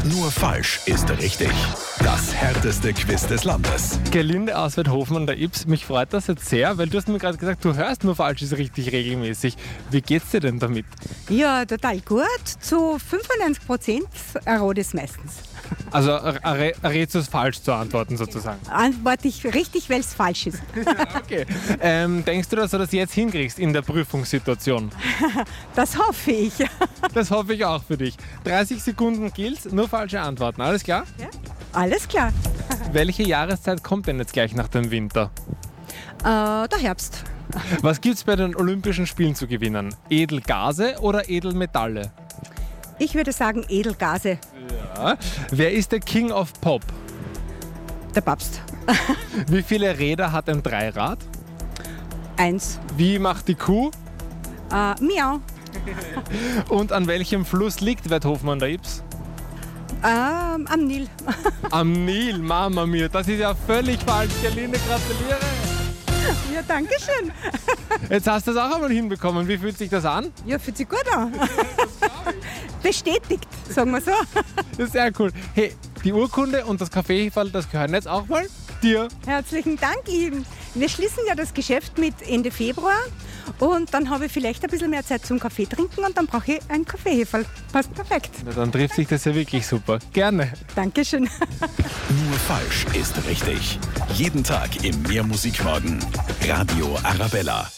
Nur falsch ist richtig. Das härteste Quiz des Landes. Gerlinde aus Weidhofen an der Ybbs, mich freut das jetzt sehr, weil du hast mir gerade gesagt, du hörst Nur falsch ist richtig regelmäßig. Wie geht's dir denn damit? Ja, total gut. Zu 95% errate ich es meistens. Also rätst du es falsch zu antworten sozusagen? Antworte ich richtig, weil es falsch ist. Okay. Denkst du, dass du das jetzt hinkriegst in der Prüfungssituation? Das hoffe ich. Das hoffe ich auch für dich. 30 Sekunden gilt's, nur falsche Antworten. Alles klar? Ja? Alles klar. Welche Jahreszeit kommt denn jetzt gleich nach dem Winter? Der Herbst. Was gibt's bei den Olympischen Spielen zu gewinnen? Edelgase oder Edelmetalle? Ich würde sagen Edelgase. Ja. Wer ist der King of Pop? Der Papst. Wie viele Räder hat ein Dreirad? 1. Wie macht die Kuh? Miau. Und an welchem Fluss liegt Weidhofen an der Ybbs? Am Nil. Am Nil, Mama mia. Das ist ja völlig falsch. Gerlinde, gratuliere. Ja, danke schön. Jetzt hast du es auch einmal hinbekommen. Wie fühlt sich das an? Ja, fühlt sich gut an. Bestätigt, sagen wir so. Das ist sehr cool. Hey, die Urkunde und das Kaffeeheferl, das gehören jetzt auch mal dir. Herzlichen Dank Ihnen. Wir schließen ja das Geschäft mit Ende Februar und dann habe ich vielleicht ein bisschen mehr Zeit zum Kaffee trinken und dann brauche ich ein Kaffeeheferl. Passt perfekt. Na, dann trifft sich das ja wirklich super. Gerne. Dankeschön. Nur falsch ist richtig. Jeden Tag im Mehrmusikmorgen. Radio Arabella.